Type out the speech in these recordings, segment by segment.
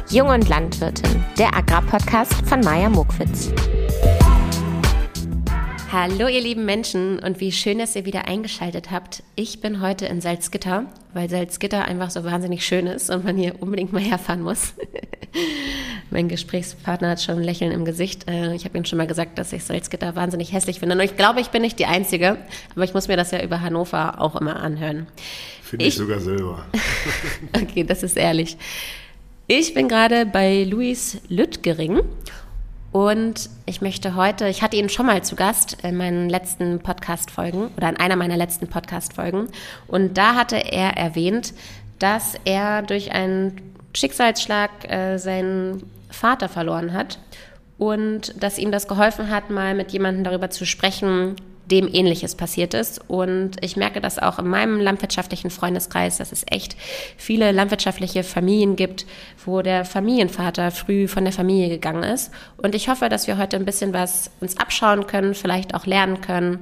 Jung und Landwirtin, der Agrarpodcast von Maja Mokwitz. Hallo ihr lieben Menschen und wie schön, dass ihr wieder eingeschaltet habt. Ich bin heute in Salzgitter, weil Salzgitter einfach so wahnsinnig schön ist und man hier unbedingt mal herfahren muss. Mein Gesprächspartner hat schon ein Lächeln im Gesicht. Ich habe ihm schon mal gesagt, dass ich Salzgitter wahnsinnig hässlich finde. Und ich glaube, ich bin nicht die Einzige, aber ich muss mir das ja über Hannover auch immer anhören. Finde ich sogar selber. Okay, das ist ehrlich. Ich bin gerade bei Louis Lüttgering und ich möchte heute, ich hatte ihn schon mal zu Gast in meinen letzten Podcast-Folgen oder in einer meiner letzten Podcast-Folgen und da hatte er erwähnt, dass er durch einen Schicksalsschlag seinen Vater verloren hat und dass ihm das geholfen hat, mal mit jemandem darüber zu sprechen, dem Ähnliches passiert ist. Und ich merke das auch in meinem landwirtschaftlichen Freundeskreis, dass es echt viele landwirtschaftliche Familien gibt, wo der Familienvater früh von der Familie gegangen ist. Und ich hoffe, dass wir heute ein bisschen was uns abschauen können, vielleicht auch lernen können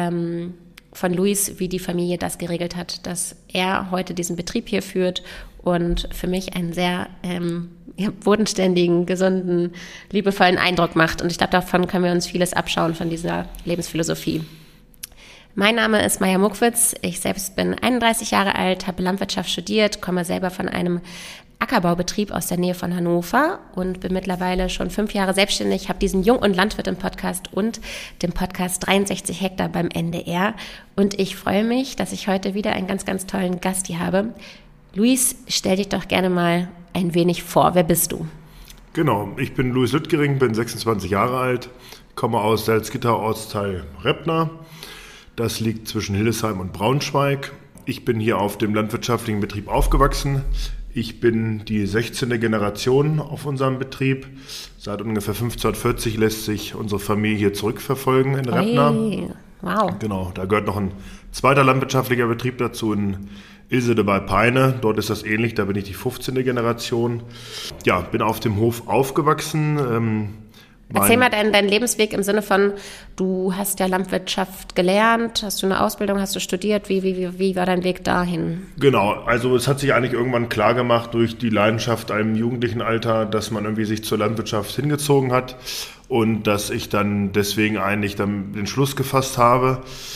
von Luis, wie die Familie das geregelt hat, dass er heute diesen Betrieb hier führt und für mich einen sehr bodenständigen, gesunden, liebevollen Eindruck macht. Und ich glaube, davon können wir uns vieles abschauen von dieser Lebensphilosophie. Mein Name ist Maja Mokwitz. Ich selbst bin 31 Jahre alt, habe Landwirtschaft studiert, komme selber von einem Ackerbaubetrieb aus der Nähe von Hannover und bin mittlerweile schon 5 Jahre selbstständig, habe diesen Jung- und Landwirtin-Podcast und den Podcast 63 Hektar beim NDR. Und ich freue mich, dass ich heute wieder einen ganz, ganz tollen Gast hier habe. Luis, stell dich doch gerne mal ein wenig vor. Wer bist du? Genau, ich bin Louis Lüttgering, bin 26 Jahre alt, komme aus Salzgitter, Ortsteil Reppner. Das liegt zwischen Hildesheim und Braunschweig. Ich bin hier auf dem landwirtschaftlichen Betrieb aufgewachsen. Ich bin die 16. Generation auf unserem Betrieb. Seit ungefähr 1540 lässt sich unsere Familie hier zurückverfolgen in Reppner. Hey, wow. Genau, da gehört noch ein zweiter landwirtschaftlicher Betrieb dazu in Ilsede bei Peine. Dort ist das ähnlich, da bin ich die 15. Generation. Ja, bin auf dem Hof aufgewachsen. Erzähl mal deinen Lebensweg im Sinne von, du hast ja Landwirtschaft gelernt, hast du eine Ausbildung, hast du studiert, wie war dein Weg dahin? Genau, also es hat sich eigentlich irgendwann klar gemacht durch die Leidenschaft im jugendlichen Alter, dass man irgendwie sich zur Landwirtschaft hingezogen hat und dass ich dann deswegen eigentlich dann den Schluss gefasst habe,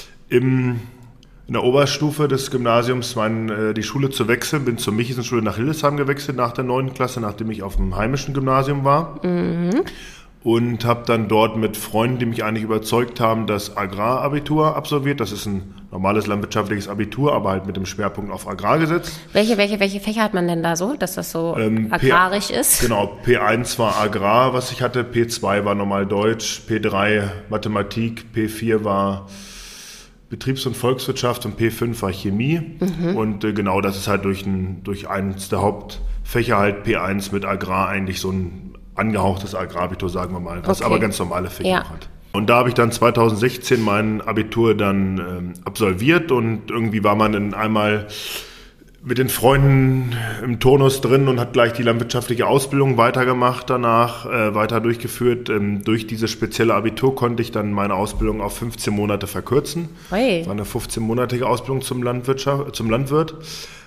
in der Oberstufe des Gymnasiums die Schule zu wechseln, bin zur Michelsen-Schule nach Hildesheim gewechselt nach der 9. Klasse, nachdem ich auf dem heimischen Gymnasium war. Mhm. Und habe dann dort mit Freunden, die mich eigentlich überzeugt haben, das Agrarabitur absolviert. Das ist ein normales landwirtschaftliches Abitur, aber halt mit dem Schwerpunkt auf Agrargesetz. Welche Fächer hat man denn da so, dass das so agrarisch ist? Genau, P1 war Agrar, was ich hatte, P2 war normal Deutsch, P3 Mathematik, P4 war Betriebs- und Volkswirtschaft und P5 war Chemie. Mhm. Und genau, das ist halt durch eines der Hauptfächer halt P1 mit Agrar eigentlich so ein angehauchtes Agrarabitur, sagen wir mal, was aber ganz normale Fächer hat. Und da habe ich dann 2016 mein Abitur dann absolviert und irgendwie war man dann einmal mit den Freunden im Turnus drin und hat gleich die landwirtschaftliche Ausbildung weitergemacht danach, weiter durchgeführt. Durch dieses spezielle Abitur konnte ich dann meine Ausbildung auf 15 Monate verkürzen. War eine 15-monatige Ausbildung zum Landwirt.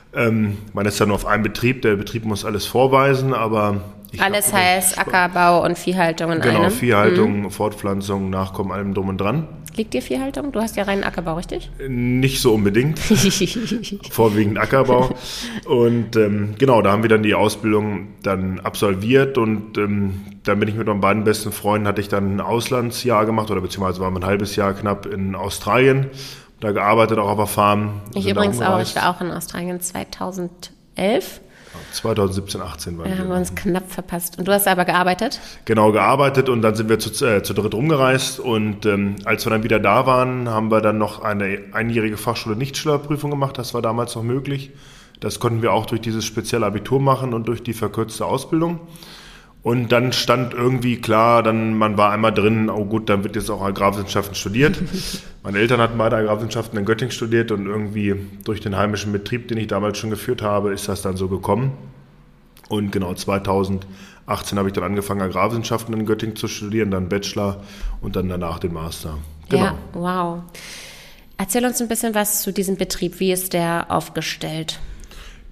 Man ist ja nur auf einem Betrieb, der Betrieb muss alles vorweisen, aber... Alles heißt Ackerbau und Viehhaltung in einem? Genau, Viehhaltung, Fortpflanzung, Nachkommen, allem drum und dran. Liegt dir Viehhaltung? Du hast ja reinen Ackerbau, richtig? Nicht so unbedingt, vorwiegend Ackerbau. Und genau, da haben wir dann die Ausbildung dann absolviert und dann bin ich mit meinen beiden besten Freunden, hatte ich dann ein Auslandsjahr gemacht oder beziehungsweise war ein halbes Jahr knapp in Australien. Da gearbeitet auch auf der Farm. Ich übrigens auch, ich war auch in Australien 2011. 2017, 18 waren wir. Da haben wir uns knapp verpasst. Und du hast aber gearbeitet? Genau, gearbeitet und dann sind wir zu dritt rumgereist und als wir dann wieder da waren, haben wir dann noch eine einjährige Fachschule Nichtschülerprüfung gemacht. Das war damals noch möglich. Das konnten wir auch durch dieses spezielle Abitur machen und durch die verkürzte Ausbildung. Und dann stand irgendwie klar, man war einmal drin, oh gut, dann wird jetzt auch Agrarwissenschaften studiert. Meine Eltern hatten beide Agrarwissenschaften in Göttingen studiert und irgendwie durch den heimischen Betrieb, den ich damals schon geführt habe, ist das dann so gekommen. Und genau 2018 habe ich dann angefangen, Agrarwissenschaften in Göttingen zu studieren, dann Bachelor und dann danach den Master. Genau. Ja, wow. Erzähl uns ein bisschen was zu diesem Betrieb. Wie ist der aufgestellt?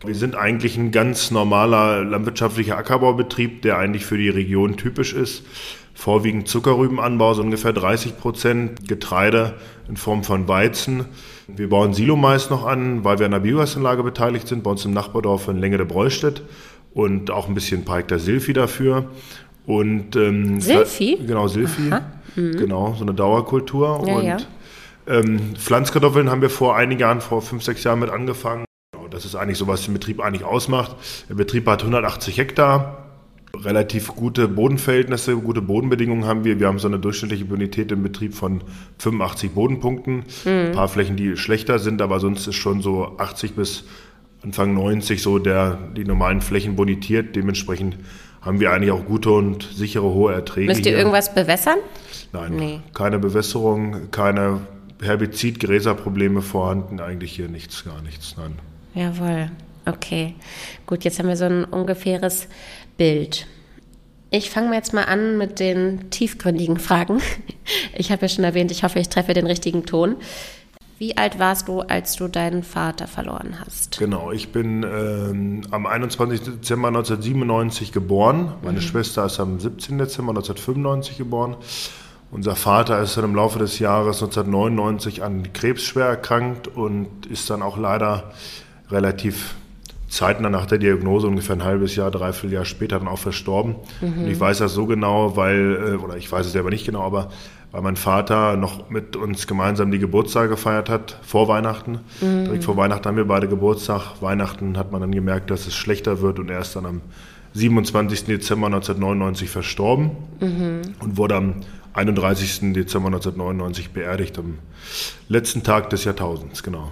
Wir sind eigentlich ein ganz normaler landwirtschaftlicher Ackerbaubetrieb, der eigentlich für die Region typisch ist. Vorwiegend Zuckerrübenanbau, so ungefähr 30%, Getreide in Form von Weizen. Wir bauen Silomais noch an, weil wir an der Biogasanlage beteiligt sind, bei uns im Nachbardorf in Lengede-Breustedt und auch ein bisschen ein paar Hektar Silphi dafür. Und, Silphi? Genau, Silphi. Genau, so eine Dauerkultur. Ja, und Pflanzkartoffeln haben wir vor einigen Jahren, vor 5, 6 Jahren mit angefangen. Das ist eigentlich so, was den Betrieb eigentlich ausmacht. Der Betrieb hat 180 Hektar. Relativ gute Bodenverhältnisse, gute Bodenbedingungen haben wir. Wir haben so eine durchschnittliche Bonität im Betrieb von 85 Bodenpunkten. Ein paar Flächen, die schlechter sind, aber sonst ist schon so 80 bis Anfang 90 so die normalen Flächen bonitiert. Dementsprechend haben wir eigentlich auch gute und sichere hohe Erträge. Müsst ihr irgendwas bewässern? Nein, keine Bewässerung, keine Herbizid-Gräserprobleme vorhanden. Eigentlich hier nichts, gar nichts, nein. Jawohl, okay. Gut, jetzt haben wir so ein ungefähres Bild. Ich fange jetzt mal an mit den tiefgründigen Fragen. Ich habe ja schon erwähnt, ich hoffe, ich treffe den richtigen Ton. Wie alt warst du, als du deinen Vater verloren hast? Genau, ich bin am 21. Dezember 1997 geboren. Meine Schwester ist am 17. Dezember 1995 geboren. Unser Vater ist dann im Laufe des Jahres 1999 an Krebs schwer erkrankt und ist dann auch leider relativ zeitnah nach der Diagnose, ungefähr ein halbes Jahr, dreiviertel Jahr später dann auch verstorben. Und ich weiß das so genau, oder ich weiß es selber nicht genau, aber weil mein Vater noch mit uns gemeinsam die Geburtstage gefeiert hat, vor Weihnachten. Direkt vor Weihnachten haben wir beide Geburtstag. Weihnachten hat man dann gemerkt, dass es schlechter wird und er ist dann am 27. Dezember 1999 verstorben und wurde am 31. Dezember 1999 beerdigt, am letzten Tag des Jahrtausends, genau.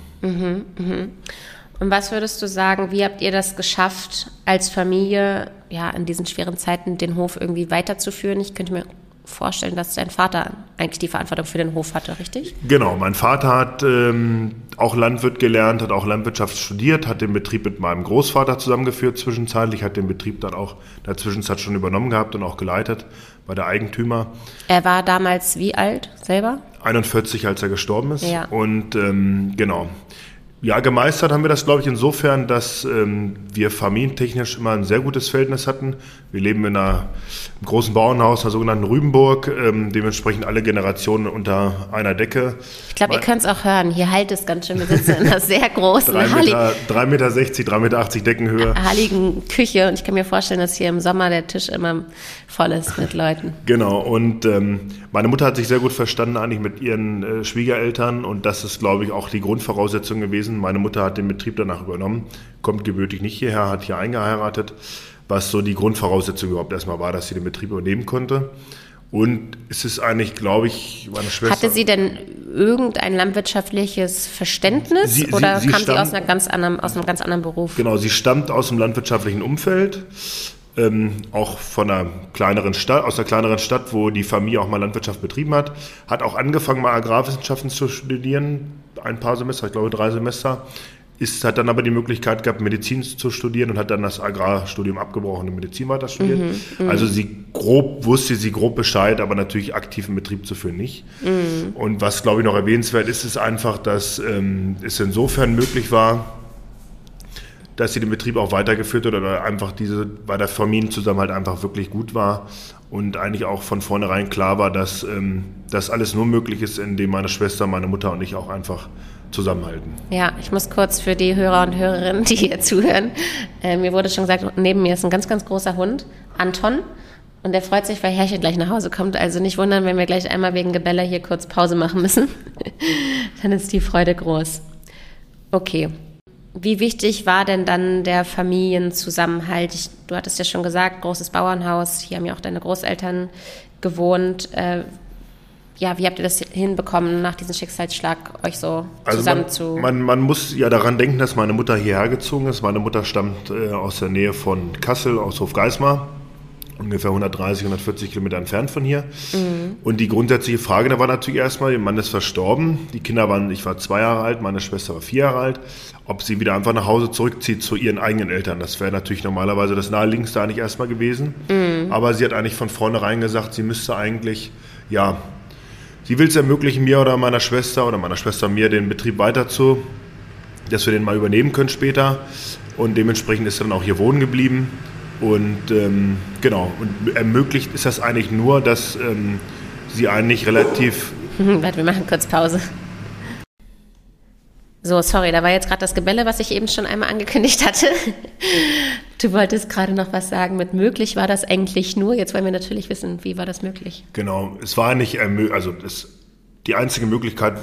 Und was würdest du sagen, wie habt ihr das geschafft, als Familie, ja, in diesen schweren Zeiten den Hof irgendwie weiterzuführen? Ich könnte mir vorstellen, dass dein Vater eigentlich die Verantwortung für den Hof hatte, richtig? Genau, mein Vater hat auch Landwirt gelernt, hat auch Landwirtschaft studiert, hat den Betrieb mit meinem Großvater zusammengeführt zwischenzeitlich, hat den Betrieb dann auch in der Zwischenzeit schon übernommen gehabt und auch geleitet bei der Eigentümer. Er war damals wie alt selber? 41, als er gestorben ist. Ja. Und genau. Ja, gemeistert haben wir das, glaube ich, insofern, dass wir familientechnisch immer ein sehr gutes Verhältnis hatten. Wir leben in einem großen Bauernhaus, einer sogenannten Rübenburg, dementsprechend alle Generationen unter einer Decke. Ich glaube, ihr könnt es auch hören. Hier halt es ganz schön. Wir sitzen in einer sehr großen, 3,60 Meter, 3,80 Meter Deckenhöhe. Halligen Küche. Und ich kann mir vorstellen, dass hier im Sommer der Tisch immer voll ist mit Leuten. Genau. Und meine Mutter hat sich sehr gut verstanden eigentlich mit ihren Schwiegereltern. Und das ist, glaube ich, auch die Grundvoraussetzung gewesen. Meine Mutter hat den Betrieb danach übernommen, kommt gebürtig nicht hierher, hat hier eingeheiratet, was so die Grundvoraussetzung überhaupt erstmal war, dass sie den Betrieb übernehmen konnte. Und es ist eigentlich, glaube ich, meine Schwester... Hatte sie denn irgendein landwirtschaftliches Verständnis oder kam sie aus einem ganz anderen Beruf? Genau, sie stammt aus dem landwirtschaftlichen Umfeld, auch von einer kleineren Stadt, wo die Familie auch mal Landwirtschaft betrieben hat. Hat auch angefangen, mal Agrarwissenschaften zu studieren, ein paar Semester, ich glaube 3 Semester. Hat dann aber die Möglichkeit gehabt, Medizin zu studieren und hat dann das Agrarstudium abgebrochen und Medizin weiter studiert. Also wusste sie grob Bescheid, aber natürlich aktiv im Betrieb zu führen nicht. Und was, glaube ich, noch erwähnenswert ist, ist einfach, dass es insofern möglich war, dass sie den Betrieb auch weitergeführt hat oder einfach weil der Familienzusammenhalt einfach wirklich gut war und eigentlich auch von vornherein klar war, dass das alles nur möglich ist, indem meine Schwester, meine Mutter und ich auch einfach zusammenhalten. Ja, ich muss kurz für die Hörer und Hörerinnen, die hier zuhören, mir wurde schon gesagt, neben mir ist ein ganz, ganz großer Hund, Anton, und der freut sich, weil Herrchen gleich nach Hause kommt. Also nicht wundern, wenn wir gleich einmal wegen Gebelle hier kurz Pause machen müssen. Dann ist die Freude groß. Okay. Wie wichtig war denn dann der Familienzusammenhalt? Du hattest ja schon gesagt, großes Bauernhaus, hier haben ja auch deine Großeltern gewohnt. Ja, wie habt ihr das hinbekommen, nach diesem Schicksalsschlag euch so zusammen zu... Man muss ja daran denken, dass meine Mutter hierher gezogen ist. Meine Mutter stammt aus der Nähe von Kassel, aus Hofgeismar. Ungefähr 130, 140 Kilometer entfernt von hier. Und die grundsätzliche Frage, da war natürlich erstmal, ihr Mann ist verstorben, ich war 2 Jahre alt, meine Schwester war 4 Jahre alt, ob sie wieder einfach nach Hause zurückzieht zu ihren eigenen Eltern. Das wäre natürlich normalerweise das Naheliegendste eigentlich erstmal gewesen. Aber sie hat eigentlich von vornherein gesagt, sie müsste eigentlich, sie will es ermöglichen, mir oder meiner Schwester mir den Betrieb weiter zu dass wir den mal übernehmen können später. Und dementsprechend ist er dann auch hier wohnen geblieben. Und genau, und ermöglicht ist das eigentlich nur, dass sie eigentlich relativ... Warte, wir machen kurz Pause. So, sorry, da war jetzt gerade das Gebelle, was ich eben schon einmal angekündigt hatte. Du wolltest gerade noch was sagen mit möglich war das eigentlich nur. Jetzt wollen wir natürlich wissen, wie war das möglich? Genau, es war nicht, die einzige Möglichkeit,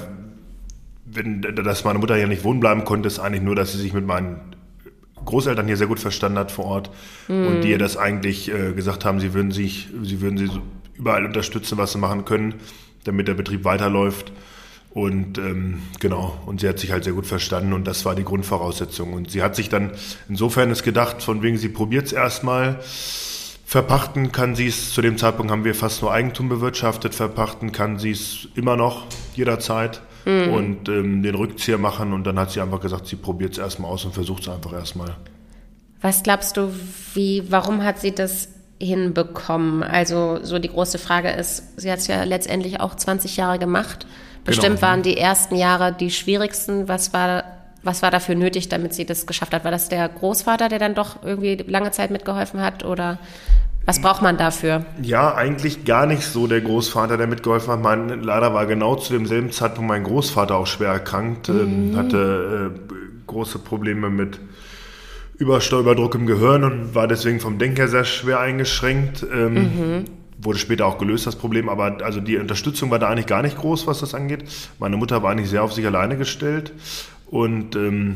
dass meine Mutter hier nicht wohnen bleiben konnte, ist eigentlich nur, dass sie sich mit meinen Großeltern hier sehr gut verstanden hat vor Ort und die ihr das eigentlich gesagt haben, sie würden sie überall unterstützen, was sie machen können, damit der Betrieb weiterläuft. Und genau, und sie hat sich halt sehr gut verstanden und das war die Grundvoraussetzung. Und sie hat sich dann insofern es gedacht, von wegen, sie probiert es erstmal. Verpachten kann sie es, zu dem Zeitpunkt haben wir fast nur Eigentum bewirtschaftet, verpachten kann sie es immer noch jederzeit und den Rückzieher machen. Und dann hat sie einfach gesagt, sie probiert es erstmal aus und versucht es einfach erstmal. Was glaubst du, warum hat sie das hinbekommen? Also so die große Frage ist, sie hat es ja letztendlich auch 20 Jahre gemacht. Bestimmt Genau. waren die ersten Jahre die schwierigsten. Was war dafür nötig, damit sie das geschafft hat? War das der Großvater, der dann doch irgendwie lange Zeit mitgeholfen hat? Oder was braucht man dafür? Ja, eigentlich gar nicht so der Großvater, der mitgeholfen hat. Leider war genau zu demselben Zeitpunkt mein Großvater auch schwer erkrankt, hatte große Probleme mit Überdruck im Gehirn und war deswegen vom Denken her sehr schwer eingeschränkt. Wurde später auch gelöst, das Problem, aber also die Unterstützung war da eigentlich gar nicht groß, was das angeht. Meine Mutter war eigentlich sehr auf sich alleine gestellt und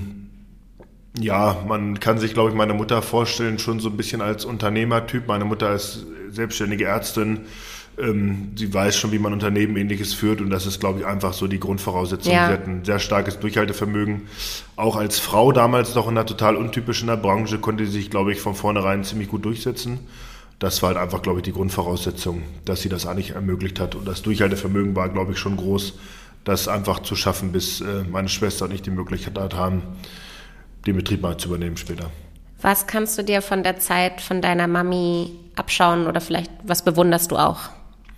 ja, man kann sich, glaube ich, meine Mutter vorstellen, schon so ein bisschen als Unternehmertyp. Meine Mutter ist selbstständige Ärztin, sie weiß schon, wie man Unternehmen Ähnliches führt und das ist, glaube ich, einfach so die Grundvoraussetzung. Ja. Sie hat ein sehr starkes Durchhaltevermögen. Auch als Frau damals noch in einer total untypischen Branche konnte sie sich, glaube ich, von vornherein ziemlich gut durchsetzen. Das war halt einfach, glaube ich, die Grundvoraussetzung, dass sie das eigentlich ermöglicht hat. Und das Durchhaltevermögen war, glaube ich, schon groß, das einfach zu schaffen, bis meine Schwester und ich die Möglichkeit haben, den Betrieb mal zu übernehmen später. Was kannst du dir von der Zeit von deiner Mami abschauen oder vielleicht was bewunderst du auch?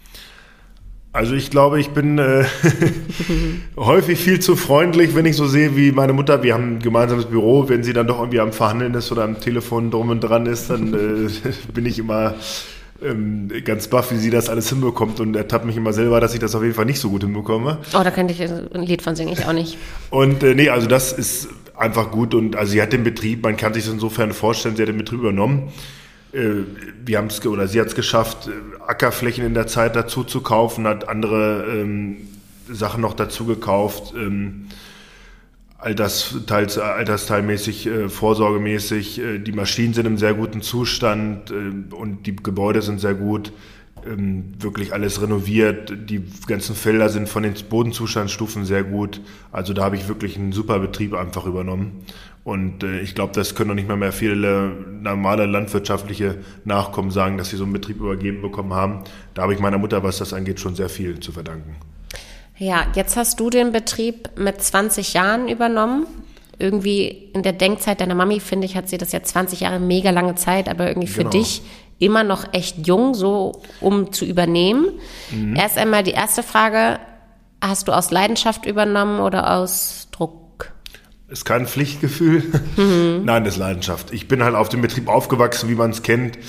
Also ich glaube, ich bin häufig viel zu freundlich, wenn ich so sehe, wie meine Mutter, wir haben ein gemeinsames Büro, wenn sie dann doch irgendwie am Verhandeln ist oder am Telefon drum und dran ist, dann bin ich immer ganz baff, wie sie das alles hinbekommt und ertappt mich immer selber, dass ich das auf jeden Fall nicht so gut hinbekomme. Oh, da könnte ich ein Lied von singen, ich auch nicht. Und nee, also das ist einfach gut und also sie hat den Betrieb, man kann sich das insofern vorstellen, sie hat den Betrieb übernommen. Sie hat es geschafft, Ackerflächen in der Zeit dazu zu kaufen, hat andere Sachen noch dazu gekauft, altersteilmäßig, vorsorgemäßig. Die Maschinen sind im sehr guten Zustand und die Gebäude sind sehr gut, wirklich alles renoviert. Die ganzen Felder sind von den Bodenzustandsstufen sehr gut. Also da habe ich wirklich einen super Betrieb einfach übernommen. Und ich glaube, das können noch nicht mehr viele normale landwirtschaftliche Nachkommen sagen, dass sie so einen Betrieb übergeben bekommen haben. Da habe ich meiner Mutter, was das angeht, schon sehr viel zu verdanken. Ja, jetzt hast du den Betrieb mit 20 Jahren übernommen. Irgendwie in der Denkzeit deiner Mami, finde ich, hat sie das ja 20 Jahre, mega lange Zeit, aber irgendwie für dich immer noch echt jung, so um zu übernehmen. Erst einmal die erste Frage, hast du aus Leidenschaft übernommen oder aus Druck? Ist kein Pflichtgefühl. Nein, das ist Leidenschaft. Ich bin halt auf dem Betrieb aufgewachsen, wie man es kennt.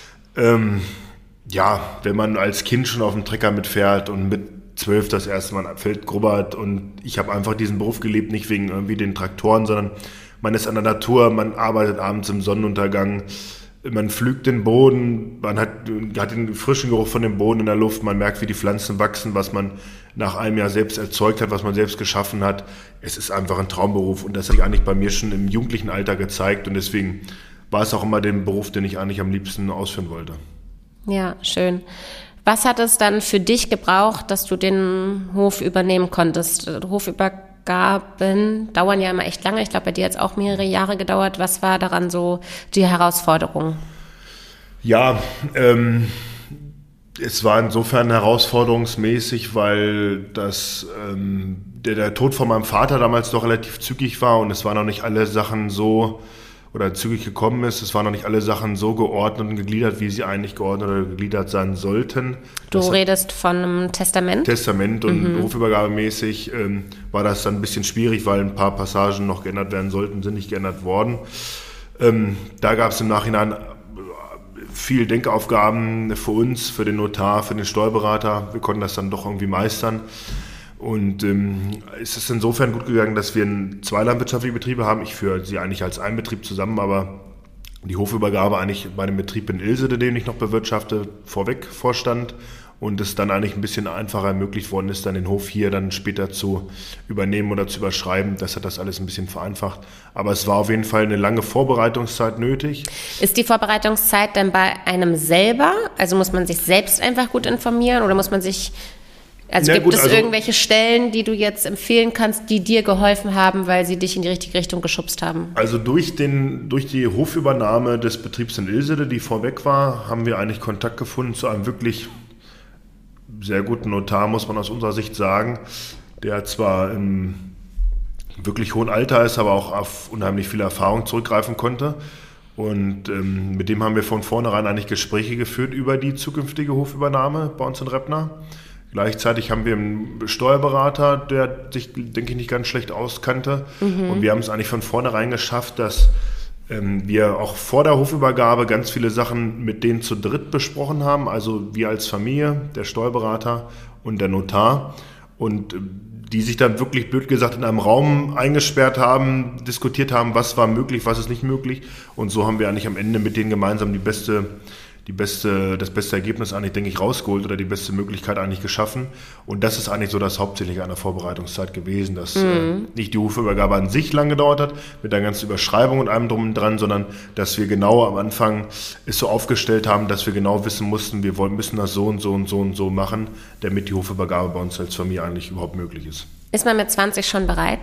Ja, wenn man als Kind schon auf dem Trecker mitfährt und mit 12 das erste Mal ein Feld grubbert und ich habe einfach diesen Beruf gelebt, nicht wegen irgendwie den Traktoren, sondern man ist an der Natur, man arbeitet abends im Sonnenuntergang, man pflügt den Boden, man hat den frischen Geruch von dem Boden in der Luft, man merkt, wie die Pflanzen wachsen, was man nach einem Jahr selbst erzeugt hat, was man selbst geschaffen hat. Es ist einfach ein Traumberuf und das hat sich eigentlich bei mir schon im jugendlichen Alter gezeigt und deswegen war es auch immer der Beruf, den ich eigentlich am liebsten ausführen wollte. Ja, schön. Was hat es dann für dich gebraucht, dass du den Hof übernehmen konntest? Hofübergaben dauern ja immer echt lange. Ich glaube, bei dir hat es auch mehrere Jahre gedauert. Was war daran so die Herausforderung? Ja, es war insofern herausforderungsmäßig, weil der Tod von meinem Vater damals doch relativ zügig war und es waren noch nicht alle Sachen so, oder zügig gekommen ist. Es waren noch nicht alle Sachen so geordnet und gegliedert, wie sie eigentlich geordnet oder gegliedert sein sollten. Du redest von einem Testament? Testament und hofübergabemäßig war das dann ein bisschen schwierig, weil ein paar Passagen noch geändert werden sollten, sind nicht geändert worden. Da gab es im Nachhinein viel Denkaufgaben für uns, für den Notar, für den Steuerberater. Wir konnten das dann doch irgendwie meistern. Und es ist insofern gut gegangen, dass wir zwei landwirtschaftliche Betriebe haben. Ich führe sie eigentlich als einen Betrieb zusammen, aber die Hofübergabe eigentlich bei dem Betrieb in Ilsede, den ich noch bewirtschafte, vorstand. Und es dann eigentlich ein bisschen einfacher ermöglicht worden ist, dann den Hof hier dann später zu übernehmen oder zu überschreiben. Das hat das alles ein bisschen vereinfacht. Aber es war auf jeden Fall eine lange Vorbereitungszeit nötig. Ist die Vorbereitungszeit dann bei einem selber? Also muss man sich selbst einfach gut informieren oder muss man sich... Also gibt es irgendwelche Stellen, die du jetzt empfehlen kannst, die dir geholfen haben, weil sie dich in die richtige Richtung geschubst haben? Also durch die Hofübernahme des Betriebs in Ilsede, die vorweg war, haben wir eigentlich Kontakt gefunden zu einem wirklich sehr guten Notar, muss man aus unserer Sicht sagen, der zwar im wirklich hohen Alter ist, aber auch auf unheimlich viel Erfahrung zurückgreifen konnte. Und mit dem haben wir von vornherein eigentlich Gespräche geführt über die zukünftige Hofübernahme bei uns in Reppner. Gleichzeitig haben wir einen Steuerberater, der sich, denke ich, nicht ganz schlecht auskannte. Und wir haben es eigentlich von vornherein geschafft, dass wir auch vor der Hofübergabe ganz viele Sachen mit denen zu dritt besprochen haben. Also wir als Familie, der Steuerberater und der Notar. Und die sich dann wirklich, blöd gesagt, in einem Raum eingesperrt haben, diskutiert haben, was war möglich, was ist nicht möglich. Und so haben wir eigentlich am Ende mit denen gemeinsam das beste Ergebnis eigentlich, denke ich, rausgeholt oder die beste Möglichkeit eigentlich geschaffen. Und das ist eigentlich so das Hauptsächliche an der Vorbereitungszeit gewesen, dass nicht die Hofübergabe an sich lang gedauert hat, mit der ganzen Überschreibung und allem drum und dran, sondern dass wir genau am Anfang es so aufgestellt haben, dass wir genau wissen mussten, wir müssen das so und so und so und so machen, damit die Hofübergabe bei uns als Familie eigentlich überhaupt möglich ist. Ist man mit 20 schon bereit?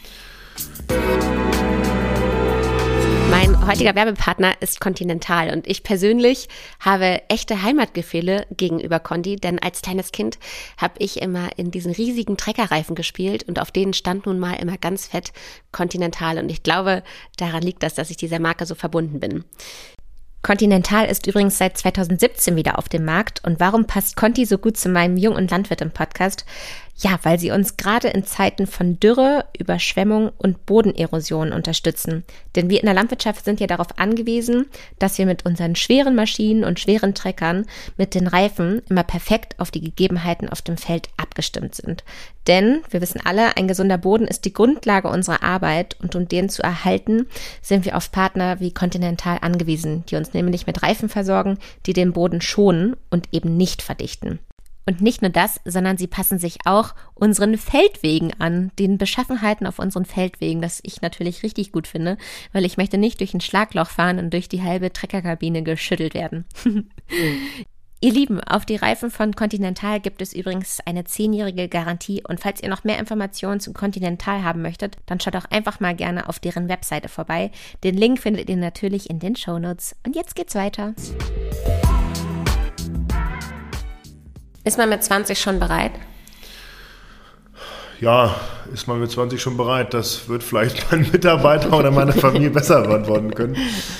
Mein heutiger Werbepartner ist Continental und ich persönlich habe echte Heimatgefühle gegenüber Conti, denn als kleines Kind habe ich immer in diesen riesigen Treckerreifen gespielt und auf denen stand nun mal immer ganz fett Continental und ich glaube, daran liegt das, dass ich dieser Marke so verbunden bin. Continental ist übrigens seit 2017 wieder auf dem Markt. Und warum passt Conti so gut zu meinem Jung- und Landwirt im Podcast? Ja, weil sie uns gerade in Zeiten von Dürre, Überschwemmung und Bodenerosion unterstützen. Denn wir in der Landwirtschaft sind ja darauf angewiesen, dass wir mit unseren schweren Maschinen und schweren Treckern mit den Reifen immer perfekt auf die Gegebenheiten auf dem Feld abgestimmt sind. Denn wir wissen alle, ein gesunder Boden ist die Grundlage unserer Arbeit und um den zu erhalten, sind wir auf Partner wie Continental angewiesen, die uns nämlich mit Reifen versorgen, die den Boden schonen und eben nicht verdichten. Und nicht nur das, sondern sie passen sich auch unseren Feldwegen an, den Beschaffenheiten auf unseren Feldwegen, das ich natürlich richtig gut finde, weil ich möchte nicht durch ein Schlagloch fahren und durch die halbe Treckerkabine geschüttelt werden. Ihr Lieben, auf die Reifen von Continental gibt es übrigens eine 10-jährige Garantie und falls ihr noch mehr Informationen zu Continental haben möchtet, dann schaut auch einfach mal gerne auf deren Webseite vorbei. Den Link findet ihr natürlich in den Shownotes. Und jetzt geht's weiter. Ist man mit 20 schon bereit? Ja, ist man mit 20 schon bereit? Das wird vielleicht mein Mitarbeiter oder meine Familie besser beantworten können.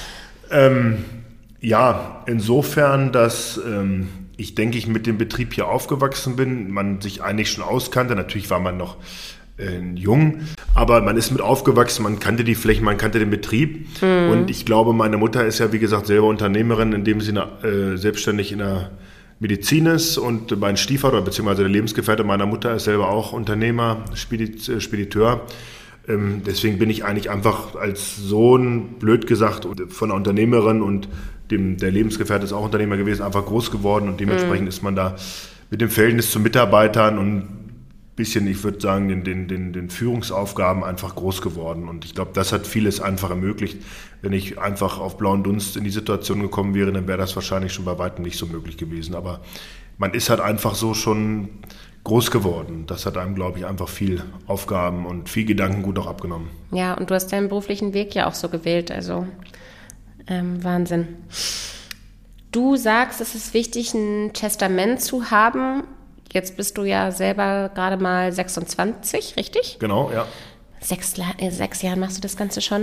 Ja, insofern, dass ich denke, ich mit dem Betrieb hier aufgewachsen bin, man sich eigentlich schon auskannte. Natürlich war man noch jung, aber man ist mit aufgewachsen, man kannte die Flächen, man kannte den Betrieb. Und ich glaube, meine Mutter ist ja, wie gesagt, selber Unternehmerin, indem sie selbstständig in der Medizin ist und mein Stiefvater, beziehungsweise der Lebensgefährte meiner Mutter ist selber auch Unternehmer, Spediteur. Deswegen bin ich eigentlich einfach als Sohn, blöd gesagt, von einer Unternehmerin und der Lebensgefährte ist auch Unternehmer gewesen, einfach groß geworden und dementsprechend ist man da mit dem Verhältnis zu Mitarbeitern und ein bisschen, ich würde sagen, den Führungsaufgaben einfach groß geworden. Und ich glaube, das hat vieles einfach ermöglicht. Wenn ich einfach auf blauen Dunst in die Situation gekommen wäre, dann wäre das wahrscheinlich schon bei weitem nicht so möglich gewesen. Aber man ist halt einfach so schon groß geworden. Das hat einem, glaube ich, einfach viel Aufgaben und viel Gedankengut auch abgenommen. Ja, und du hast deinen beruflichen Weg ja auch so gewählt, also Wahnsinn. Du sagst, es ist wichtig, ein Testament zu haben. Jetzt bist du ja selber gerade mal 26, richtig? Genau, ja. 6 Jahren machst du das Ganze schon.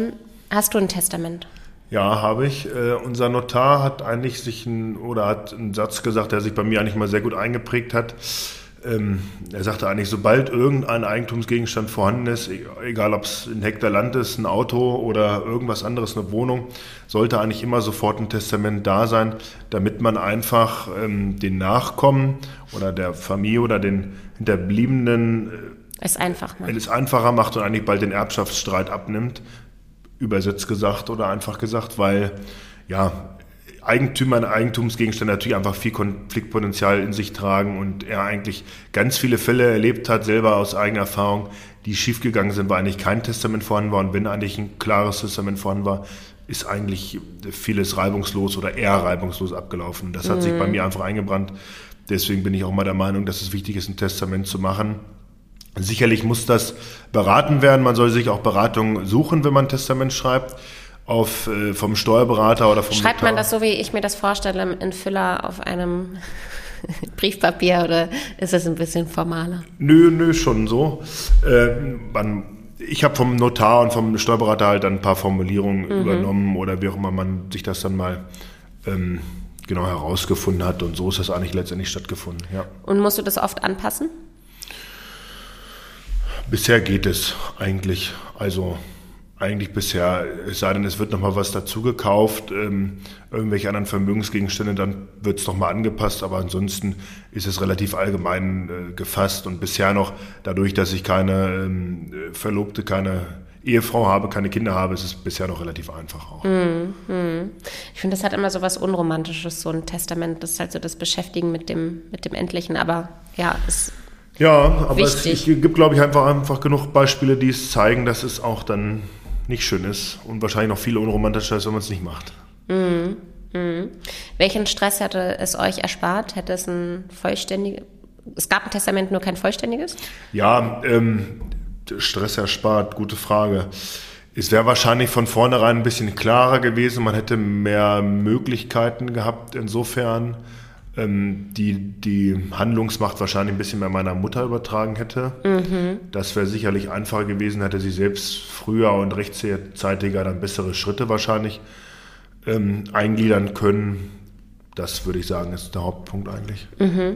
Hast du ein Testament? Ja, habe ich. Unser Notar hat eigentlich hat einen Satz gesagt, der sich bei mir eigentlich mal sehr gut eingeprägt hat. Er sagte eigentlich, sobald irgendein Eigentumsgegenstand vorhanden ist, egal ob es ein Hektar Land ist, ein Auto oder irgendwas anderes, eine Wohnung, sollte eigentlich immer sofort ein Testament da sein, damit man einfach den Nachkommen oder der Familie oder den Hinterbliebenen es einfacher macht und eigentlich bald den Erbschaftsstreit abnimmt, übersetzt gesagt oder einfach gesagt, weil Eigentümer und Eigentumsgegenstände natürlich einfach viel Konfliktpotenzial in sich tragen und er eigentlich ganz viele Fälle erlebt hat, selber aus eigener Erfahrung, die schiefgegangen sind, weil eigentlich kein Testament vorhanden war und wenn eigentlich ein klares Testament vorhanden war, ist eigentlich vieles reibungslos oder eher reibungslos abgelaufen. Das hat sich bei mir einfach eingebrannt. Deswegen bin ich auch mal der Meinung, dass es wichtig ist, ein Testament zu machen. Sicherlich muss das beraten werden. Man soll sich auch Beratung suchen, wenn man ein Testament schreibt. Vom Steuerberater oder vom Schreibt Notar. Man das so, wie ich mir das vorstelle, in Füller auf einem Briefpapier oder ist es ein bisschen formaler? Nö, schon so. Ich habe vom Notar und vom Steuerberater halt dann ein paar Formulierungen übernommen oder wie auch immer man sich das dann mal genau herausgefunden hat und so ist das eigentlich letztendlich stattgefunden. Ja. Und musst du das oft anpassen? Bisher geht es eigentlich. Also eigentlich bisher, es sei denn, es wird nochmal was dazu gekauft, irgendwelche anderen Vermögensgegenstände, dann wird es nochmal angepasst, aber ansonsten ist es relativ allgemein gefasst und bisher noch, dadurch, dass ich keine Verlobte, keine Ehefrau habe, keine Kinder habe, ist es bisher noch relativ einfach auch. Ich finde, das hat immer so was Unromantisches, so ein Testament, das ist halt so das Beschäftigen mit dem Endlichen, aber ja, ist aber wichtig. Es gibt, glaube ich, einfach genug Beispiele, die es zeigen, dass es auch dann nicht schön ist und wahrscheinlich noch viel unromantischer ist, wenn man es nicht macht. Welchen Stress hätte es euch erspart? Hätte es es gab ein Testament, nur kein vollständiges? Ja, Stress erspart, gute Frage. Es wäre wahrscheinlich von vornherein ein bisschen klarer gewesen, man hätte mehr Möglichkeiten gehabt, insofern die Handlungsmacht wahrscheinlich ein bisschen mehr meiner Mutter übertragen hätte. Das wäre sicherlich einfacher gewesen, hätte sie selbst früher und rechtzeitiger dann bessere Schritte wahrscheinlich eingliedern können. Das würde ich sagen, ist der Hauptpunkt eigentlich.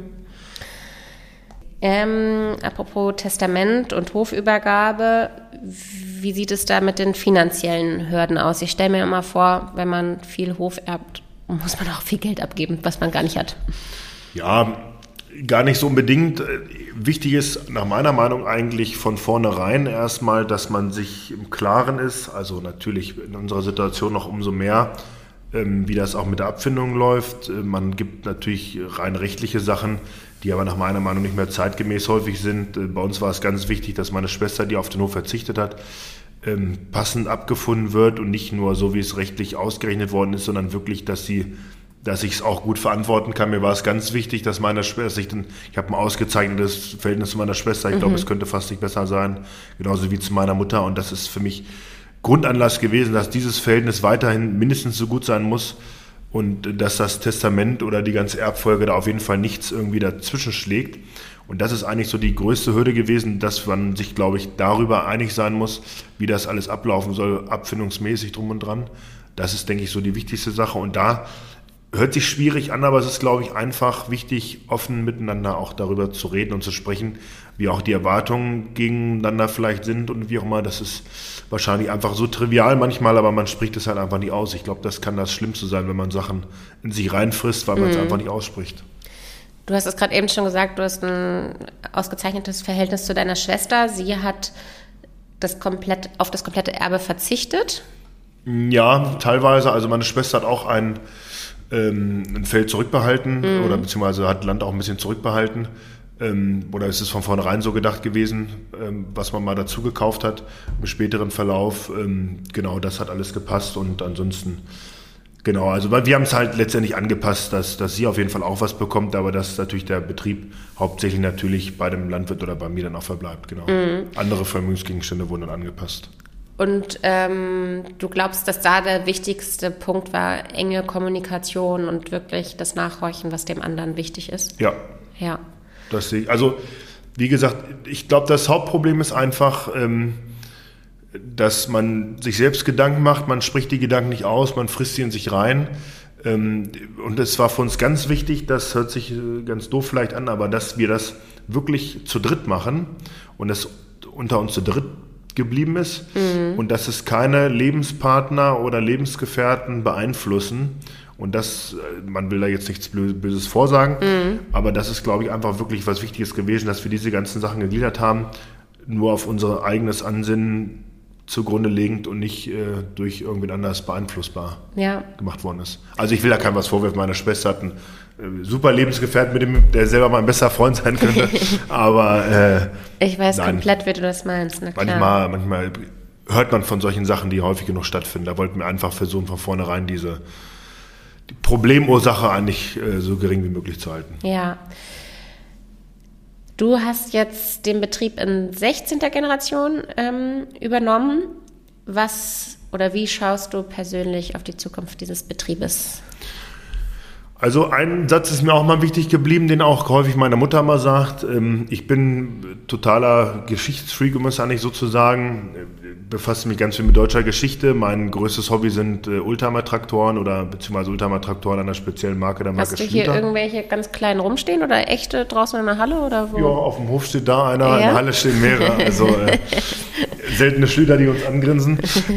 Apropos Testament und Hofübergabe, wie sieht es da mit den finanziellen Hürden aus? Ich stelle mir immer vor, wenn man viel Hof erbt, muss man auch viel Geld abgeben, was man gar nicht hat. Ja, gar nicht so unbedingt. Wichtig ist nach meiner Meinung eigentlich von vornherein erstmal, dass man sich im Klaren ist, also natürlich in unserer Situation noch umso mehr, wie das auch mit der Abfindung läuft. Man gibt natürlich rein rechtliche Sachen, die aber nach meiner Meinung nicht mehr zeitgemäß häufig sind. Bei uns war es ganz wichtig, dass meine Schwester, die auf den Hof verzichtet hat, passend abgefunden wird und nicht nur so, wie es rechtlich ausgerechnet worden ist, sondern wirklich, dass ich es auch gut verantworten kann. Mir war es ganz wichtig, dass meine Schwester, ich habe ein ausgezeichnetes Verhältnis zu meiner Schwester, ich glaube, es könnte fast nicht besser sein, genauso wie zu meiner Mutter und das ist für mich Grundanlass gewesen, dass dieses Verhältnis weiterhin mindestens so gut sein muss und dass das Testament oder die ganze Erbfolge da auf jeden Fall nichts irgendwie dazwischen schlägt. Und das ist eigentlich so die größte Hürde gewesen, dass man sich, glaube ich, darüber einig sein muss, wie das alles ablaufen soll, abfindungsmäßig drum und dran. Das ist, denke ich, so die wichtigste Sache. Und da hört sich schwierig an, aber es ist, glaube ich, einfach wichtig, offen miteinander auch darüber zu reden und zu sprechen, wie auch die Erwartungen gegeneinander vielleicht sind und wie auch immer. Das ist wahrscheinlich einfach so trivial manchmal, aber man spricht es halt einfach nicht aus. Ich glaube, das kann das Schlimmste sein, wenn man Sachen in sich reinfrisst, weil man es einfach nicht ausspricht. Du hast es gerade eben schon gesagt, du hast ein ausgezeichnetes Verhältnis zu deiner Schwester. Sie hat auf das komplette Erbe verzichtet. Ja, teilweise. Also meine Schwester hat auch ein Feld zurückbehalten oder beziehungsweise hat Land auch ein bisschen zurückbehalten. Oder ist es von vornherein so gedacht gewesen, was man mal dazu gekauft hat im späteren Verlauf. Genau, das hat alles gepasst und ansonsten, genau, also wir haben es halt letztendlich angepasst, dass sie auf jeden Fall auch was bekommt, aber dass natürlich der Betrieb hauptsächlich natürlich bei dem Landwirt oder bei mir dann auch verbleibt, genau. Andere Vermögensgegenstände wurden dann angepasst. Und du glaubst, dass da der wichtigste Punkt war, enge Kommunikation und wirklich das Nachhorchen, was dem anderen wichtig ist? Ja. Also wie gesagt, ich glaube, das Hauptproblem ist einfach, dass man sich selbst Gedanken macht, man spricht die Gedanken nicht aus, man frisst sie in sich rein. Und es war für uns ganz wichtig, das hört sich ganz doof vielleicht an, aber dass wir das wirklich zu dritt machen und das unter uns zu dritt geblieben ist und dass es keine Lebenspartner oder Lebensgefährten beeinflussen. Und das, man will da jetzt nichts Böses vorsagen, aber das ist, glaube ich, einfach wirklich was Wichtiges gewesen, dass wir diese ganzen Sachen gegliedert haben, nur auf unser eigenes Ansinnen zugrunde legend und nicht durch irgendwen anders beeinflussbar gemacht worden ist. Also ich will da keinem was vorwerfen. Meine Schwester hat einen super Lebensgefährten, mit dem der selber mein bester Freund sein könnte. Aber ich weiß komplett, wie du das meinst. Na klar. Manchmal hört man von solchen Sachen, die häufig genug stattfinden. Da wollten wir einfach versuchen, von vornherein die Problemursache eigentlich so gering wie möglich zu halten. Ja. Du hast jetzt den Betrieb in 16. Generation übernommen. Was oder wie schaust du persönlich auf die Zukunft dieses Betriebes? Also ein Satz ist mir auch mal wichtig geblieben, den auch häufig meine Mutter mal sagt. Ich bin totaler Geschichtsfreak, um es eigentlich so zu sagen. Befasse mich ganz viel mit deutscher Geschichte. Mein größtes Hobby sind Oldtimer-Traktoren oder beziehungsweise Oldtimer-Traktoren einer speziellen Marke, der Marke Hast du hier Schlüter. Irgendwelche ganz kleinen rumstehen oder echte draußen in der Halle oder wo? Ja, auf dem Hof steht da einer, in der Halle stehen mehrere. Also seltene Schlüter, die uns angrinsen.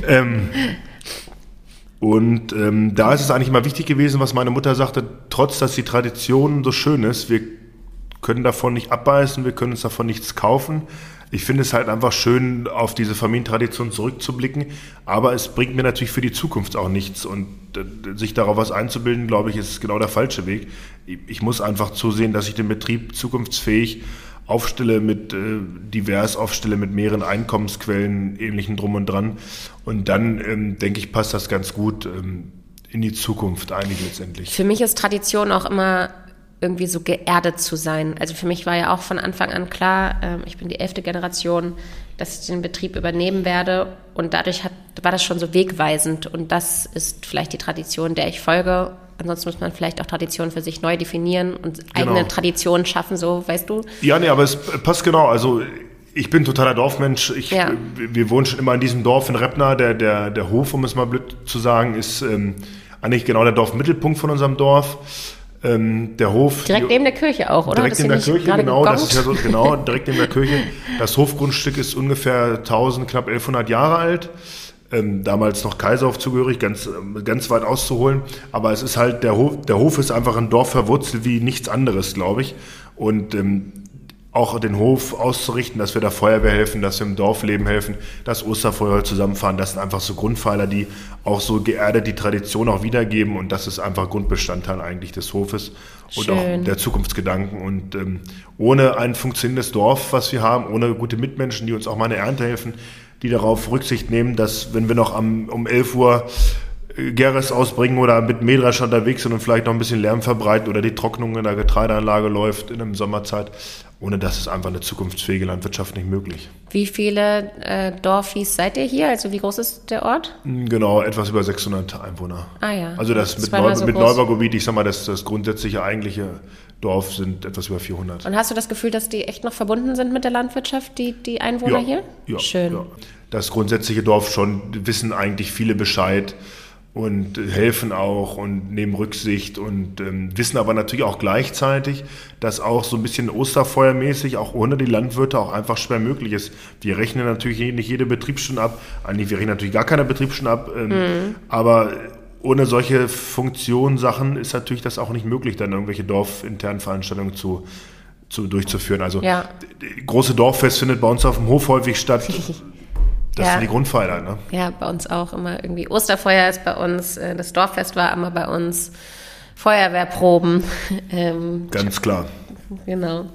Da ist es eigentlich mal wichtig gewesen, was meine Mutter sagte, trotz dass die Tradition so schön ist, wir können davon nicht abbeißen, wir können uns davon nichts kaufen. Ich finde es halt einfach schön, auf diese Familientradition zurückzublicken, aber es bringt mir natürlich für die Zukunft auch nichts und sich darauf was einzubilden, glaube ich, ist genau der falsche Weg. Ich muss einfach zusehen, dass ich den Betrieb zukunftsfähig aufstelle, divers aufstelle mit mehreren Einkommensquellen, ähnlichen drum und dran. Und dann, denke ich, passt das ganz gut in die Zukunft eigentlich letztendlich. Für mich ist Tradition auch immer irgendwie so geerdet zu sein. Also für mich war ja auch von Anfang an klar, ich bin die 11. Generation, dass ich den Betrieb übernehmen werde und dadurch war das schon so wegweisend und das ist vielleicht die Tradition, der ich folge. Ansonsten muss man vielleicht auch Traditionen für sich neu definieren und eigene Traditionen schaffen, so, weißt du? Ja, nee, aber es passt genau. Also ich bin totaler Dorfmensch. Wir wohnen schon immer in diesem Dorf in Reppna. Der Hof, um es mal blöd zu sagen, ist eigentlich genau der Dorfmittelpunkt von unserem Dorf. Der Hof... Direkt neben der Kirche auch, oder? Direkt neben der Kirche, genau. Das ist ja so, genau, direkt neben der Kirche. Das Hofgrundstück ist ungefähr 1000, knapp 1100 Jahre alt. Damals noch Kaiserhof zugehörig, ganz weit auszuholen. Aber es ist halt, der Hof ist einfach ein Dorf verwurzelt wie nichts anderes, glaube ich. Und auch den Hof auszurichten, dass wir der Feuerwehr helfen, dass wir im Dorfleben helfen, dass Osterfeuer zusammenfahren, das sind einfach so Grundpfeiler, die auch so geerdet die Tradition auch wiedergeben und das ist einfach Grundbestandteil eigentlich des Hofes und auch der Zukunftsgedanken und ohne ein funktionierendes Dorf, was wir haben, ohne gute Mitmenschen, die uns auch mal eine Ernte helfen, die darauf Rücksicht nehmen, dass wenn wir noch um 11 Uhr Gerres ausbringen oder mit Mähdrescher unterwegs sind und vielleicht noch ein bisschen Lärm verbreiten oder die Trocknung in der Getreideanlage läuft in der Sommerzeit. Ohne das ist einfach eine zukunftsfähige Landwirtschaft nicht möglich. Wie viele Dorfis seid ihr hier? Also wie groß ist der Ort? Genau, etwas über 600 Einwohner. Ah ja. Also das mit Neubaugebiet, ich sag mal, das grundsätzliche eigentliche Dorf sind etwas über 400. Und hast du das Gefühl, dass die echt noch verbunden sind mit der Landwirtschaft, die Einwohner hier? Ja. Schön. Ja. Das grundsätzliche Dorf schon, wissen eigentlich viele Bescheid und helfen auch und nehmen Rücksicht und wissen aber natürlich auch gleichzeitig, dass auch so ein bisschen Osterfeuermäßig auch ohne die Landwirte auch einfach schwer möglich ist. Wir rechnen natürlich nicht jede Betriebsstunde ab, eigentlich wir rechnen natürlich gar keine Betriebsstunde ab, aber ohne solche Funktionssachen ist natürlich das auch nicht möglich, dann irgendwelche dorfinternen Veranstaltungen durchzuführen. Also große Dorffest findet bei uns auf dem Hof häufig statt. Das sind die Grundpfeiler, ne? Ja, bei uns auch immer irgendwie. Osterfeuer ist bei uns, das Dorffest war immer bei uns, Feuerwehrproben. Ganz klar. Genau.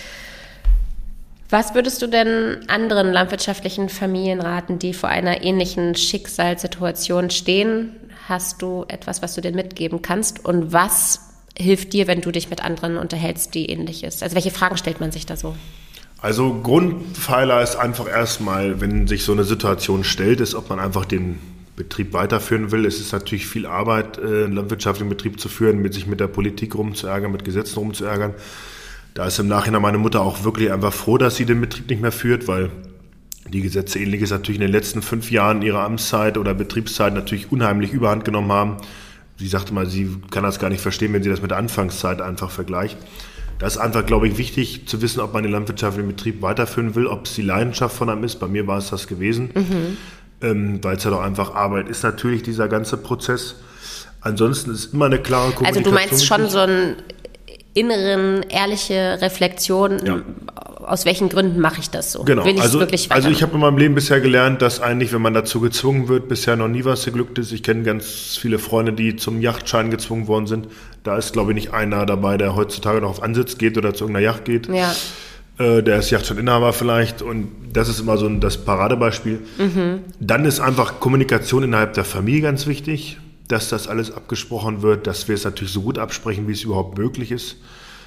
Was würdest du denn anderen landwirtschaftlichen Familien raten, die vor einer ähnlichen Schicksalssituation stehen? Hast du etwas, was du denen mitgeben kannst? Und was hilft dir, wenn du dich mit anderen unterhältst, die ähnlich ist? Also welche Fragen stellt man sich da so? Also Grundpfeiler ist einfach erstmal, wenn sich so eine Situation stellt, ist, ob man einfach den Betrieb weiterführen will. Es ist natürlich viel Arbeit, einen landwirtschaftlichen Betrieb zu führen, sich mit der Politik rumzuärgern, mit Gesetzen rumzuärgern. Da ist im Nachhinein meine Mutter auch wirklich einfach froh, dass sie den Betrieb nicht mehr führt, weil die Gesetze Ähnliches natürlich in den letzten 5 Jahren ihrer Amtszeit oder Betriebszeit natürlich unheimlich überhand genommen haben. Sie sagte mal, sie kann das gar nicht verstehen, wenn sie das mit der Anfangszeit einfach vergleicht. Das ist einfach, glaube ich, wichtig zu wissen, ob man den landwirtschaftlichen Betrieb weiterführen will, ob es die Leidenschaft von einem ist. Bei mir war es das gewesen, weil es ja doch einfach Arbeit ist natürlich, dieser ganze Prozess. Ansonsten ist immer eine klare Kommunikation. Also du meinst schon so eine inneren, ehrliche Reflexion, aus welchen Gründen mache ich das so? Genau, Will also wirklich ich habe in meinem Leben bisher gelernt, dass eigentlich, wenn man dazu gezwungen wird, bisher noch nie was geglückt ist. Ich kenne ganz viele Freunde, die zum Yachtschein gezwungen worden sind. Da ist, glaube ich, nicht einer dabei, der heutzutage noch auf Ansitz geht oder zu irgendeiner Yacht geht. Ja. Der ist Yachtscheininhaber vielleicht, und das ist immer so das Paradebeispiel. Dann ist einfach Kommunikation innerhalb der Familie ganz wichtig, dass das alles abgesprochen wird, dass wir es natürlich so gut absprechen, wie es überhaupt möglich ist.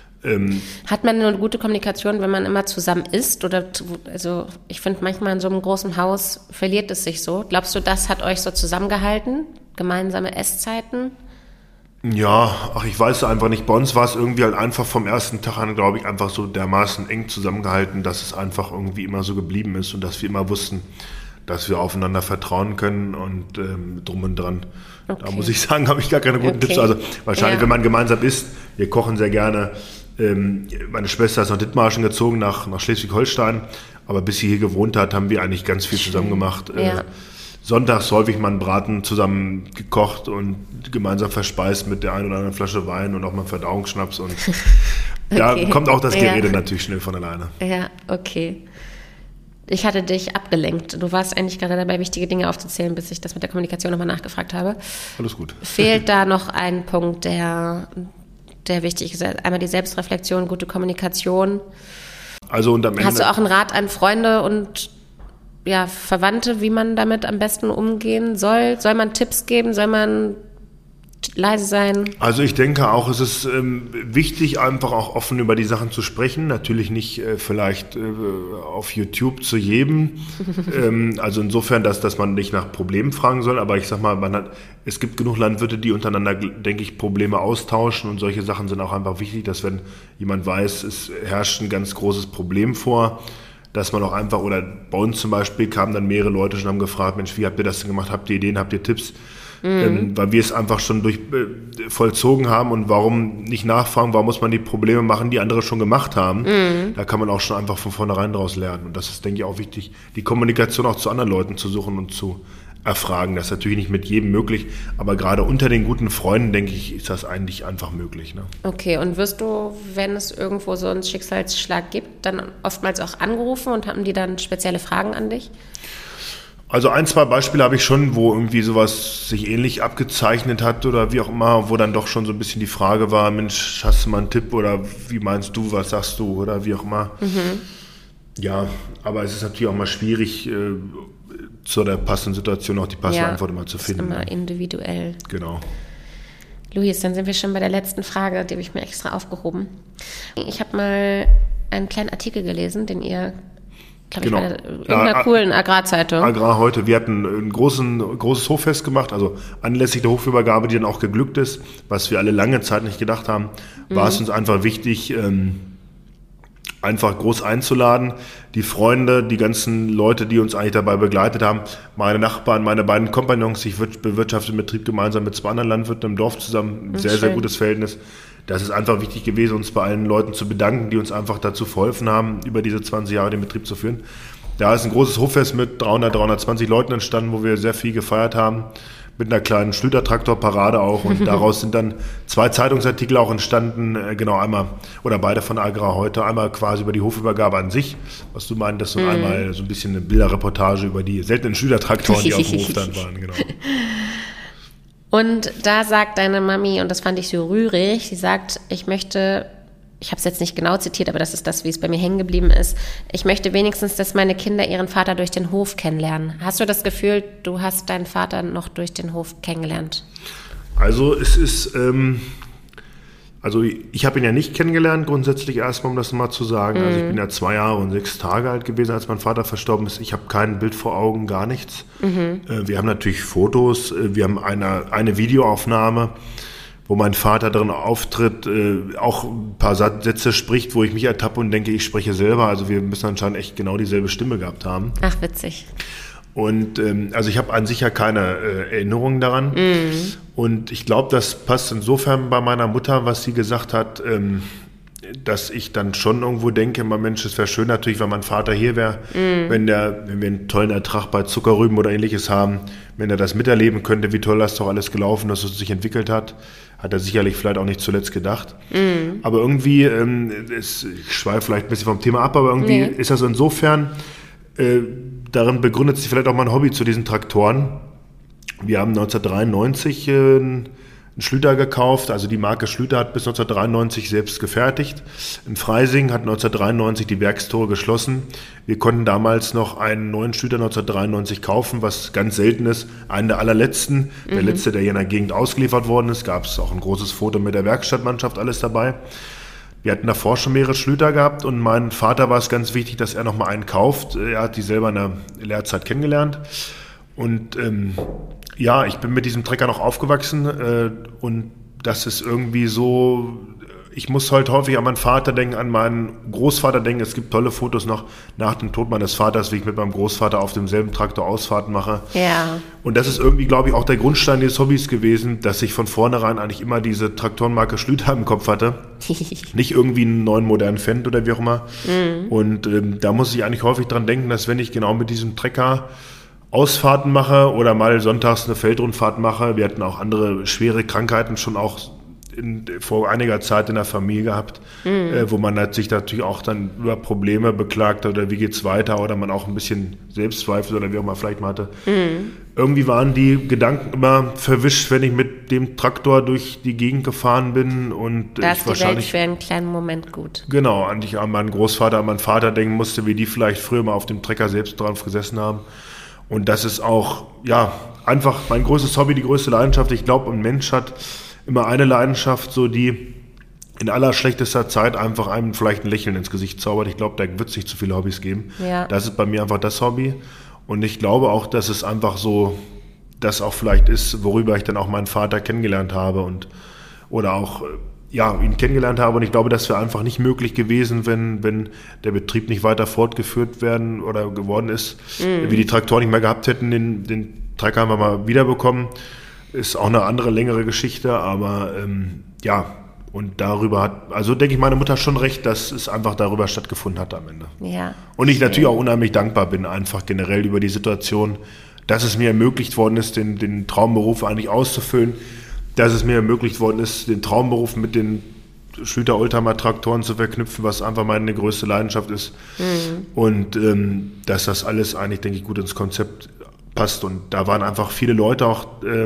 Hat man eine gute Kommunikation, wenn man immer zusammen isst? Also ich finde, manchmal in so einem großen Haus verliert es sich so. Glaubst du, das hat euch so zusammengehalten? Gemeinsame Esszeiten? Ja, ich weiß einfach nicht. Bei uns war es irgendwie halt einfach vom ersten Tag an, glaube ich, einfach so dermaßen eng zusammengehalten, dass es einfach irgendwie immer so geblieben ist und dass wir immer wussten, dass wir aufeinander vertrauen können und drum und dran. Okay. Da muss ich sagen, habe ich gar keine guten Tipps. Also wahrscheinlich, wenn man gemeinsam isst, wir kochen sehr gerne. Meine Schwester ist nach Dithmarschen gezogen, nach Schleswig-Holstein, aber bis sie hier gewohnt hat, haben wir eigentlich ganz viel zusammen gemacht. Ja. Sonntags häufig mal einen Braten zusammen gekocht und gemeinsam verspeist mit der einen oder anderen Flasche Wein und auch mal Verdauungsschnaps. Und da kommt auch das Gerede natürlich schnell von alleine. Ja, okay. Ich hatte dich abgelenkt. Du warst eigentlich gerade dabei, wichtige Dinge aufzuzählen, bis ich das mit der Kommunikation nochmal nachgefragt habe. Alles gut. Fehlt da noch ein Punkt, der wichtig ist? Einmal die Selbstreflexion, gute Kommunikation. Also und am Ende. Hast du auch einen Rat an Freunde und Verwandte, wie man damit am besten umgehen soll? Soll man Tipps geben? Soll man leise sein? Also ich denke auch, es ist wichtig, einfach auch offen über die Sachen zu sprechen. Natürlich nicht vielleicht auf YouTube zu jedem. Also insofern, dass man nicht nach Problemen fragen soll. Aber ich sag mal, es gibt genug Landwirte, die untereinander, denke ich, Probleme austauschen. Und solche Sachen sind auch einfach wichtig, dass wenn jemand weiß, es herrscht ein ganz großes Problem vor, dass man auch einfach, oder bei uns zum Beispiel kamen dann mehrere Leute schon, haben gefragt, Mensch, wie habt ihr das denn gemacht? Habt ihr Ideen, habt ihr Tipps? Weil wir es einfach schon vollzogen haben, und warum nicht nachfragen, warum muss man die Probleme machen, die andere schon gemacht haben? Da kann man auch schon einfach von vornherein daraus lernen. Und das ist, denke ich, auch wichtig, die Kommunikation auch zu anderen Leuten zu suchen und zu erfragen. Das ist natürlich nicht mit jedem möglich, aber gerade unter den guten Freunden, denke ich, ist das eigentlich einfach möglich. Ne? Okay, und wirst du, wenn es irgendwo so einen Schicksalsschlag gibt, dann oftmals auch angerufen und haben die dann spezielle Fragen an dich? Also 1, 2 Beispiele habe ich schon, wo irgendwie sowas sich ähnlich abgezeichnet hat oder wie auch immer, wo dann doch schon so ein bisschen die Frage war, Mensch, hast du mal einen Tipp oder wie meinst du, was sagst du oder wie auch immer. Ja, aber es ist natürlich auch mal schwierig, zu der passenden Situation auch die passende Antwort immer zu finden. Ist immer individuell. Genau. Luis, dann sind wir schon bei der letzten Frage, die habe ich mir extra aufgehoben. Ich habe mal einen kleinen Artikel gelesen, den ihr, glaube ich, bei irgendeiner coolen Agrarzeitung. Agrar heute. Wir hatten ein großes Hoffest gemacht, also anlässlich der Hofübergabe, die dann auch geglückt ist, was wir alle lange Zeit nicht gedacht haben, war es uns einfach wichtig, einfach groß einzuladen. Die Freunde, die ganzen Leute, die uns eigentlich dabei begleitet haben, meine Nachbarn, meine beiden Kompagnons, ich bewirtschafte den Betrieb gemeinsam mit 2 anderen Landwirten im Dorf zusammen, ein sehr, sehr gutes Verhältnis. Das ist einfach wichtig gewesen, uns bei allen Leuten zu bedanken, die uns einfach dazu verholfen haben, über diese 20 Jahre den Betrieb zu führen. Da ist ein großes Hoffest mit 320 Leuten entstanden, wo wir sehr viel gefeiert haben, mit einer kleinen Schlütertraktorparade auch, und daraus sind dann 2 Zeitungsartikel auch entstanden, genau einmal, oder beide von Agrar heute, einmal quasi über die Hofübergabe an sich, was du meintest, und einmal so ein bisschen eine Bilderreportage über die seltenen Schlütertraktoren, die auf dem Hof dann waren, genau. Und da sagt deine Mami, und das fand ich so rührig, sie sagt, ich habe es jetzt nicht genau zitiert, aber das ist das, wie es bei mir hängen geblieben ist, ich möchte wenigstens, dass meine Kinder ihren Vater durch den Hof kennenlernen. Hast du das Gefühl, du hast deinen Vater noch durch den Hof kennengelernt? Also es ist, ich habe ihn ja nicht kennengelernt, grundsätzlich erstmal, um das mal zu sagen. Also ich bin ja 2 Jahre und 6 Tage alt gewesen, als mein Vater verstorben ist. Ich habe kein Bild vor Augen, gar nichts. Wir haben natürlich Fotos, wir haben eine Videoaufnahme, wo mein Vater drin auftritt, auch ein paar Sätze spricht, wo ich mich ertappe und denke, ich spreche selber. Also wir müssen anscheinend echt genau dieselbe Stimme gehabt haben. Ach, witzig. Und also ich habe an sich ja keine Erinnerungen daran. Und ich glaube, das passt insofern bei meiner Mutter, was sie gesagt hat, dass ich dann schon irgendwo denke, Mensch, es wäre schön natürlich, wenn mein Vater hier wäre, wenn wir einen tollen Ertrag bei Zuckerrüben oder ähnliches haben, wenn er das miterleben könnte, wie toll das doch alles gelaufen, dass es sich entwickelt hat er sicherlich vielleicht auch nicht zuletzt gedacht. Aber irgendwie, ich schweife vielleicht ein bisschen vom Thema ab, aber irgendwie ist das insofern, darin begründet sich vielleicht auch mein Hobby zu diesen Traktoren. Wir haben 1993 einen Schlüter gekauft, also die Marke Schlüter hat bis 1993 selbst gefertigt. In Freising hat 1993 die Werkstore geschlossen. Wir konnten damals noch einen neuen Schlüter 1993 kaufen, was ganz selten ist. Einen der allerletzten, der letzte, der hier in der Gegend ausgeliefert worden ist. Gab es auch ein großes Foto mit der Werkstattmannschaft, alles dabei. Wir hatten davor schon mehrere Schlüter gehabt und meinem Vater war es ganz wichtig, dass er nochmal einen kauft. Er hat die selber in der Lehrzeit kennengelernt. Und ja, ich bin mit diesem Trecker noch aufgewachsen und das ist irgendwie so, ich muss heute häufig an meinen Vater denken, an meinen Großvater denken. Es gibt tolle Fotos noch nach dem Tod meines Vaters, wie ich mit meinem Großvater auf demselben Traktor Ausfahrten mache. Ja. Und das ist irgendwie, glaube ich, auch der Grundstein des Hobbys gewesen, dass ich von vornherein eigentlich immer diese Traktorenmarke Schlüter im Kopf hatte. Nicht irgendwie einen neuen modernen Fendt oder wie auch immer. Und da muss ich eigentlich häufig dran denken, dass wenn ich genau mit diesem Trecker Ausfahrten mache oder mal sonntags eine Feldrundfahrt mache. Wir hatten auch andere schwere Krankheiten schon auch vor einiger Zeit in der Familie gehabt, wo man sich natürlich auch dann über Probleme beklagt hat oder wie geht's weiter oder man auch ein bisschen Selbstzweifel oder wie auch immer vielleicht mal hatte. Irgendwie waren die Gedanken immer verwischt, wenn ich mit dem Traktor durch die Gegend gefahren bin und da ich ist wahrscheinlich die Welt für einen kleinen Moment gut. Genau, eigentlich an meinen Großvater, an meinen Vater denken musste, wie die vielleicht früher mal auf dem Trecker selbst drauf gesessen haben. Und das ist auch, ja, einfach mein größtes Hobby, die größte Leidenschaft. Ich glaube, ein Mensch hat immer eine Leidenschaft, so die in aller schlechtester Zeit einfach einem vielleicht ein Lächeln ins Gesicht zaubert. Ich glaube, da wird es nicht zu viele Hobbys geben. Ja. Das ist bei mir einfach das Hobby. Und ich glaube auch, dass es einfach so, das auch vielleicht ist, worüber ich dann auch meinen Vater kennengelernt habe oder auch ihn kennengelernt habe. Und ich glaube, das wäre einfach nicht möglich gewesen, wenn der Betrieb nicht weiter fortgeführt werden oder geworden ist. Wir die Traktoren nicht mehr gehabt hätten, den Trecker haben wir mal wiederbekommen. Ist auch eine andere, längere Geschichte, aber und darüber also denke ich, meine Mutter schon recht, dass es einfach darüber stattgefunden hat am Ende. Ja. Und ich natürlich auch unheimlich dankbar bin, einfach generell über die Situation, dass es mir ermöglicht worden ist, den Traumberuf eigentlich auszufüllen, dass es mir ermöglicht worden ist, den Traumberuf mit den Schlüter-Oldtimer-Traktoren zu verknüpfen, was einfach meine größte Leidenschaft ist. Und dass das alles eigentlich, denke ich, gut ins Konzept passt. Und da waren einfach viele Leute auch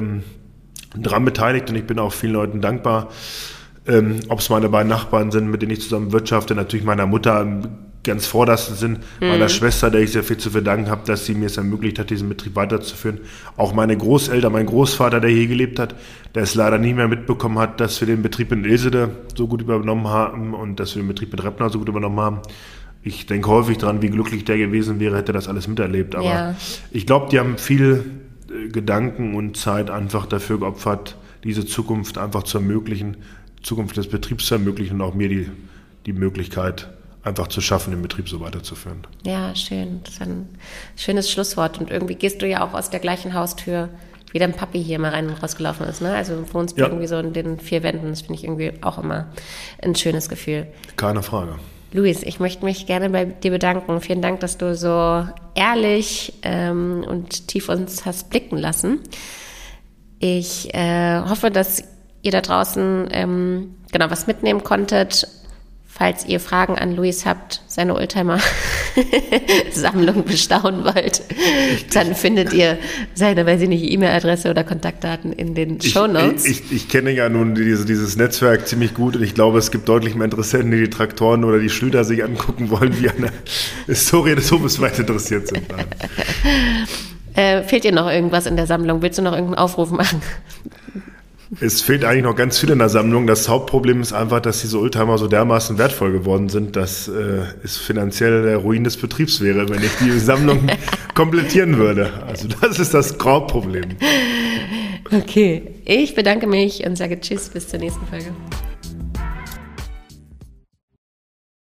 dran beteiligt und ich bin auch vielen Leuten dankbar. Ob es meine beiden Nachbarn sind, mit denen ich zusammen wirtschafte, natürlich meiner Mutter ganz vordersten sind, meiner Schwester, der ich sehr viel zu verdanken habe, dass sie mir es ermöglicht hat, diesen Betrieb weiterzuführen. Auch meine Großeltern, mein Großvater, der hier gelebt hat, der es leider nie mehr mitbekommen hat, dass wir den Betrieb in Ilsede so gut übernommen haben und dass wir den Betrieb mit Reppner so gut übernommen haben. Ich denke häufig dran, wie glücklich der gewesen wäre, hätte das alles miterlebt. Aber ich glaube, die haben viel Gedanken und Zeit einfach dafür geopfert, diese Zukunft einfach zu ermöglichen, Zukunft des Betriebs zu ermöglichen und auch mir die Möglichkeit einfach zu schaffen, den Betrieb so weiterzuführen. Ja, schön. Das ist ein schönes Schlusswort. Und irgendwie gehst du ja auch aus der gleichen Haustür, wie dein Papi hier mal rein und rausgelaufen ist. Ne? Also du wohnst irgendwie so in den 4 Wänden. Das finde ich irgendwie auch immer ein schönes Gefühl. Keine Frage. Luis, ich möchte mich gerne bei dir bedanken. Vielen Dank, dass du so ehrlich und tief uns hast blicken lassen. Ich hoffe, dass ihr da draußen was mitnehmen konntet. Falls ihr Fragen an Luis habt, seine Oldtimer-Sammlung bestaunen wollt, dann findet ihr seine, E-Mail-Adresse oder Kontaktdaten in den Shownotes. Ich kenne ja nun dieses Netzwerk ziemlich gut und ich glaube, es gibt deutlich mehr Interessenten, die Traktoren oder die Schlüter sich angucken wollen, die an der Historie des Hofes weit interessiert sind. Fehlt dir noch irgendwas in der Sammlung? Willst du noch irgendeinen Aufruf machen? Es fehlt eigentlich noch ganz viel in der Sammlung. Das Hauptproblem ist einfach, dass diese Oldtimer so dermaßen wertvoll geworden sind, dass es finanziell der Ruin des Betriebs wäre, wenn ich die Sammlung komplettieren würde. Also das ist das Hauptproblem. Okay, ich bedanke mich und sage Tschüss, bis zur nächsten Folge.